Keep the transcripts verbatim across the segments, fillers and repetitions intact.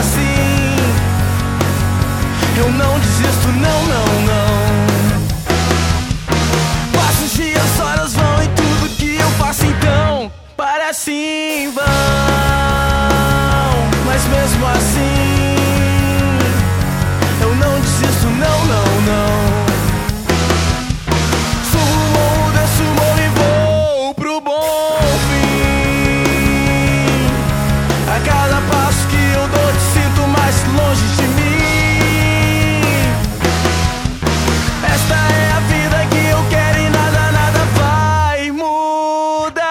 assim eu não desisto, não, não, não. Passo os dias, horas vão e tudo que eu faço então parece em vão. Mas mesmo assim eu não desisto, não, não, não. Longe de mim, esta é a vida que eu quero e nada, nada vai mudar.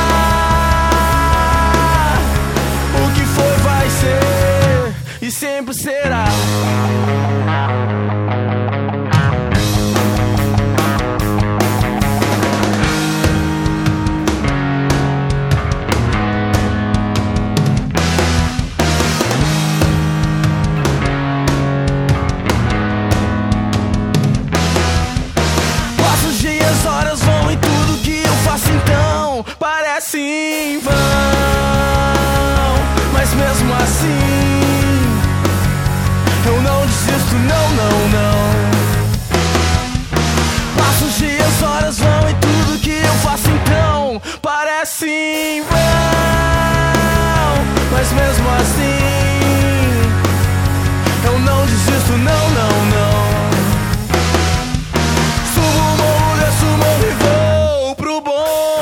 O que for vai ser e sempre será. Parece em vão, mas mesmo assim eu não desisto, não, não, não. Passo os dias, horas vão e tudo que eu faço então parece em vão, mas mesmo assim eu não desisto, não, não, não. Subo o morro, desço o morro e vou pro bom.